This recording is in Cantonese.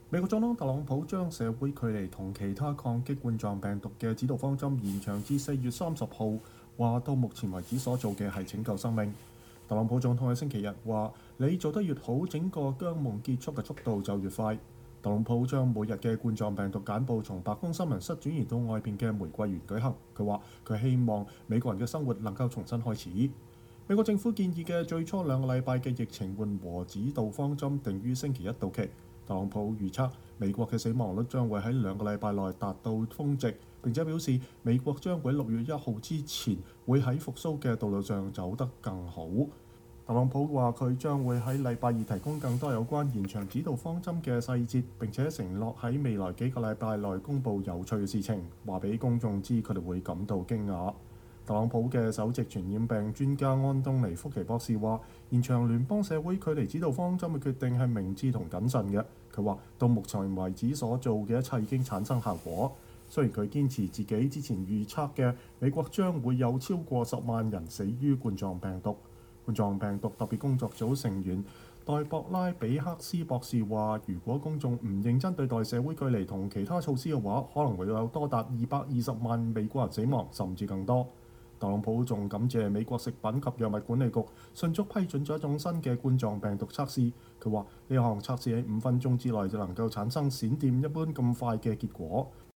美國總統特朗普將社會距離同其他抗擊冠狀病毒嘅指導方針延長至4月30號，話到目前為止所做嘅係拯救生命。特朗普總統喺星期日話：你做得越好，整個疆夢結束嘅速度就越快。特朗普將每日嘅冠狀病毒簡報從白宮新聞室轉移到外邊嘅玫瑰園舉行。佢話佢希望美國人嘅生活能夠重新開始。美國政府建議嘅最初2個禮拜嘅疫情緩和指導方針定於星期一到期。特朗普預測美國嘅死亡率將會喺2個禮拜內達到峰值，並且表示美國將會6月1號之前會喺復甦嘅道路上走得更好。特朗普話佢將會喺禮拜二提供更多有關延長指導方針嘅細節，並且承諾喺未來幾個禮拜內公佈有趣嘅事情，話俾公眾知佢哋會感到驚訝。特朗普嘅首席傳染病專家安東尼福奇博士話：延長聯邦社會距離指導方針嘅決定係明智同謹慎嘅。佢話到目前為止所做嘅一切已經產生效果。雖然佢堅持自己之前預測嘅美國將會有超過10萬人死於冠狀病毒。冠狀病毒特別工作組成員黛博拉比克斯博士話：如果公眾唔認真對待社會距離同其他措施嘅話，可能會有多達220萬美國人死亡，甚至更多。特朗普仲感謝美國食品及藥物管理局迅速批准咗一種新嘅冠狀病毒測試。佢話呢項測試喺5分鐘之內就能夠產生閃電一般咁快嘅結果。